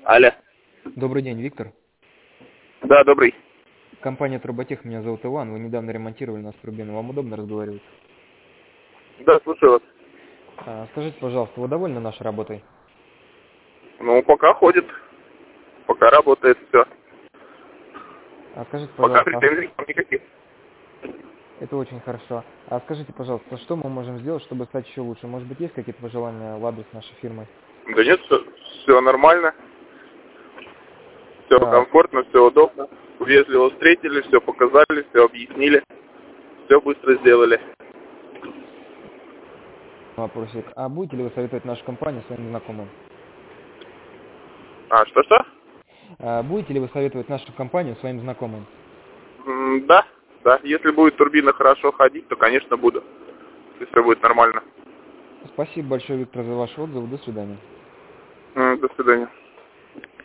Алло. Добрый день, Виктор. Да, добрый. Компания Турботех, меня зовут Иван. Вы недавно ремонтировали нас в Рубино. Вам удобно разговаривать? Да, слушаю вас. Скажите, пожалуйста, вы довольны нашей работой? Ну, пока ходит. Пока работает все. Скажите, Пока пожалуйста, претензий к вам никаких. это очень хорошо. Скажите, пожалуйста, что мы можем сделать, чтобы стать еще лучше? Может быть, есть какие-то пожелания в адрес нашей фирмы? Да нет, все нормально. Все Так, комфортно, все удобно. Вежливо встретили, все показали, все объяснили. Все быстро сделали. вопросик. А будете ли вы советовать нашу компанию своим знакомым? Что-что? Будете ли вы советовать нашу компанию своим знакомым? Да, да. Если будет турбина хорошо ходить, то, конечно, буду. Если все будет нормально. Спасибо большое, Виктор, за ваш отзыв. До свидания. До свидания.